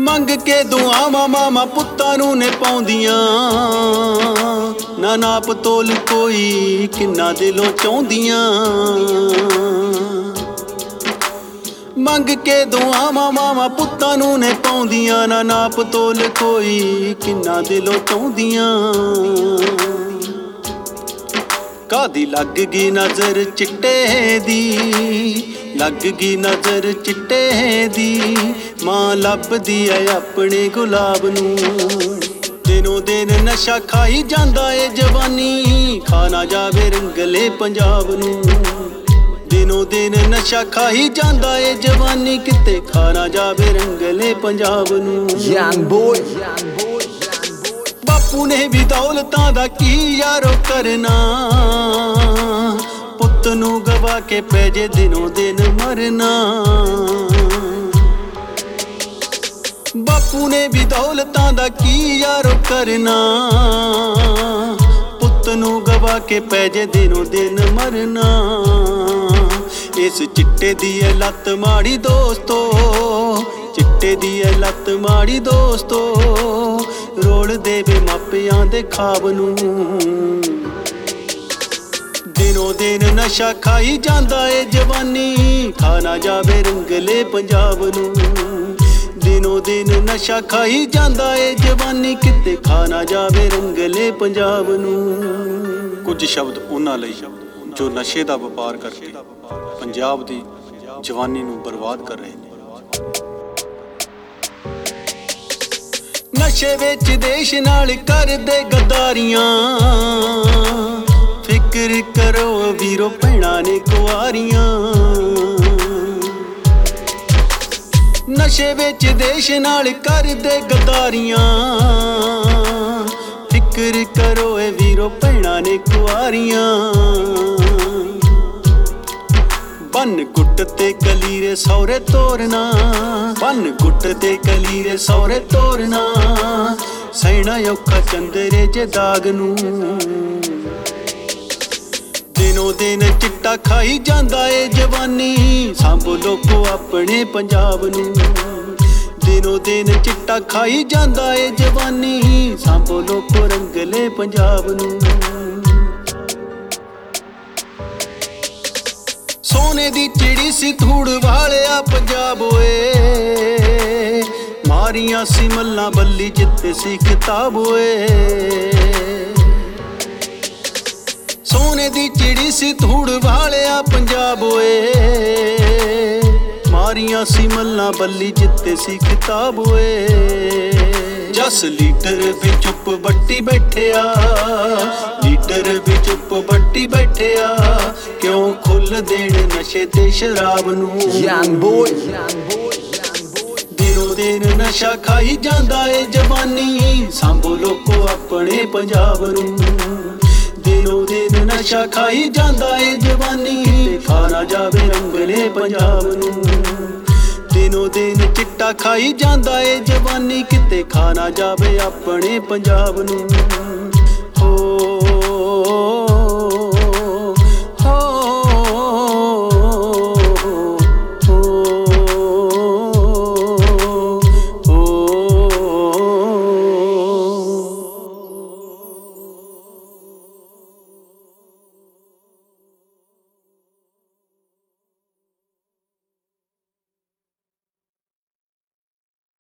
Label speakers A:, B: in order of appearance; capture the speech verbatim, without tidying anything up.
A: ਮੰਗ ਕੇ ਦੁਆਵਾਂ ਮਾਵਾਂ ਪੁੱਤਾਂ ਨੂੰ ਨੇ ਪਾਉਂਦੀਆਂ, ਨਾ ਨਾਪ ਤੋਲ ਕੋਈ ਕਿੰਨਾ ਦਿਲੋਂ ਚਾਹੁੰਦੀਆਂ। ਮੰਗ ਕੇ ਦੁਆਵਾਂ ਮਾਵਾਂ ਪੁੱਤਾਂ ਨੂੰ ਨੇ ਪਾਉਂਦੀਆਂ, ਨਾ ਨਾਪ ਤੋਲ ਕੋਈ ਕਿੰਨਾ ਦਿਲੋਂ ਚਾਹੁੰਦੀਆਂ। ਕਾਦੀ ਲੱਗ ਗਈ ਨਜ਼ਰ ਚਿੱਟੇ ਦੀ, ਲੱਗ ਗਈ ਨਜ਼ਰ ਚਿੱਟੇ ਦੀ, ਮਾਂ ਲੱਭਦੀ ਐ ਆਪਣੇ ਗੁਲਾਬ ਨੂੰ। ਦਿਨੋਂ ਦਿਨ ਨਸ਼ਾ ਖਾਈ ਜਾਂਦਾ ਏ ਜਵਾਨੀ, ਖਾ ਨਾ ਜਾਵੇ ਰੰਗਲੇ ਪੰਜਾਬ ਨੂੰ। ਦਿਨੋਂ ਦਿਨ ਨਸ਼ਾ ਖਾਈ ਜਾਂਦਾ ਏ ਜਵਾਨੀ, ਕਿਤੇ ਖਾ ਨਾ ਜਾਵੇ ਰੰਗਲੇ ਪੰਜਾਬ ਨੂੰ।
B: Young boy,
A: ਬਾਪੂ ਨੇ ਵੀ ਦੌਲਤਾਂ ਦਾ ਕੀ ਯਾਰੋ ਕਰਨਾ, ਪੁੱਤ ਨੂੰ ਗਵਾ ਕੇ ਪੈ ਜੇ ਦਿਨੋਂ ਦਿਨ ਮਰਨਾ। ਬਾਪੂ ਨੇ ਵੀ ਦੌਲਤਾਂ ਦਾ ਕੀ ਯਾਰੋ ਕਰਨਾ, ਪੁੱਤ ਨੂੰ ਗਵਾ ਕੇ ਪੈ ਜੇ ਦਿਨੋਂ ਦਿਨ ਮਰਨਾ। ਇਸ ਚਿੱਟੇ ਦੀ ਐ ਲੱਤ ਮਾੜੀ ਦੋਸਤੋ, ਚਿੱਟੇ ਦੀ ਐ ਲੱਤ ਮਾੜੀ ਦੋਸਤੋ, ਰੋਲ ਦੇਵੇ ਮਾਪਿਆਂ ਦੇ ਖਾਬ ਨੂੰ। ਦਿਨੋਂ ਦਿਨ ਨਸ਼ਾ ਖਾਈ ਜਾਂਦਾ ਏ ਜਵਾਨੀ, ਖਾ ਨਾ ਜਾਵੇ ਰੰਗਲੇ ਪੰਜਾਬ ਨੂੰ। ਦਿਨੋਂ ਦਿਨ ਨਸ਼ਾ ਖਾਈ ਜਾਂਦਾ ਏ ਜਵਾਨੀ, ਕਿਤੇ ਖਾ ਨਾ ਜਾਵੇ ਰੰਗਲੇ ਪੰਜਾਬ ਨੂੰ।
C: ਕੁਝ ਸ਼ਬਦ ਉਹਨਾਂ ਲਈ ਜੋ ਨਸ਼ੇ ਦਾ ਵਪਾਰ ਕਰਕੇ ਪੰਜਾਬ ਦੀ ਜਵਾਨੀ ਨੂੰ ਬਰਬਾਦ ਕਰ ਰਹੇ ਨੇ।
A: ਨਸ਼ੇ ਵਿੱਚ ਦੇਸ਼ ਨਾਲ ਕਰਦੇ ਗੱਦਾਰੀਆਂ, ਫਿਕਰ ਕਰੋ ਵੀਰੋ ਭੈਣਾਂ ਨੇ ਕੁਆਰੀਆਂ। ਨਸ਼ੇ ਵਿੱਚ ਦੇਸ਼ ਨਾਲ ਕਰਦੇ ਗੱਦਾਰੀਆਂ, ਫਿਕਰ ਕਰੋ ਏ ਵੀਰੋ ਭੈਣਾਂ ਨੇ ਕੁਆਰੀਆਂ। ਬੰਨ ਗੁੱਟ ਤੇ ਕਲੀਰੇ ਸੌਰੇ ਤੋਰਨਾ, ਬੰਨ ਗੁੱਟ ਤੇ ਕਲੀਰੇ ਸੌਰੇ ਤੋਰਨਾ, ਸਹਿਣਾ ਔਖਾ ਚੰਦਰੇ ਜੇ ਦਾਗ ਨੂੰ। ਦਿਨੋਂ ਦਿਨ ਚਿੱਟਾ ਖਾਈ ਜਾਂਦਾ ਏ ਜਵਾਨੀ, ਸਾਂਭੋ ਲੋਕੋ ਆਪਣੇ ਪੰਜਾਬ ਨੂੰ। ਦਿਨੋਂ ਦਿਨ ਚਿੱਟਾ ਖਾਈ ਜਾਂਦਾ ਏ ਜਵਾਨੀ, ਸਾਂਭੋ ਲੋਕੋ ਰੰਗਲੇ ਪੰਜਾਬ ਨੂੰ। ਸੋਨੇ ਦੀ ਚਿੜੀ ਸੀ ਧੂੜ ਵਾਲਿਆ ਪੰਜਾਬ ਓਏ, ਮਾਰੀਆਂ ਸੀ ਮੱਲਾਂ ਬੱਲੀ ਜਿੱਤੇ ਸੀ ਕਿਤਾਬ ਓਏ। ਸੋਨੇ ਦੀ ਚਿੜੀ ਸੀ ਧੂੜ ਵਾਲਿਆ ਪੰਜਾਬ ਓਏ, ਮਾਰੀਆਂ ਸੀ ਮੱਲਾਂ ਬੱਲੀ ਜਿੱਤੇ ਸੀ ਕਿਤਾਬ ਓਏ। ਜਸ ਲੀਟਰ ਵੀ ਚੁੱਪ ਬੱਟੀ ਬੈਠਿਆ, ਲੀਟਰ ਵੀ ਚੁੱਪ ਬੱਟੀ ਬੈਠਿਆ, ਕਿਉਂ ਖੁੱਲ ਦੇਣ ਨਸ਼ੇ ਤੇ ਸ਼ਰਾਬ ਨੂੰ।
B: young boy,
A: ਦਿਨੋਂ ਦਿਨ ਨਸ਼ਾ ਖਾਈ ਜਾਂਦਾ ਏ ਜਵਾਨੀ, ਸਾਂਭੋ ਲੋਕੋ ਆਪਣੇ ਪੰਜਾਬ ਨੂੰ। ਦਿਨੋਂ ਦਿਨ ਨਸ਼ਾ ਖਾਈ ਜਾਂਦਾ ਏ ਜਵਾਨੀ, ਤੇ ਖਾ ਨਾ ਜਾਵੇ ਰੰਗਲੇ ਪੰਜਾਬ ਨੂੰ। ਦਿਨੋਂ ਦਿਨ ਚਿੱਟਾ ਖਾਈ ਜਾਂਦਾ ਏ ਜਵਾਨੀ, ਕਿਤੇ ਖਾ ਨਾ ਜਾਵੇ ਆਪਣੇ ਪੰਜਾਬ ਨੂੰ। ਹੋ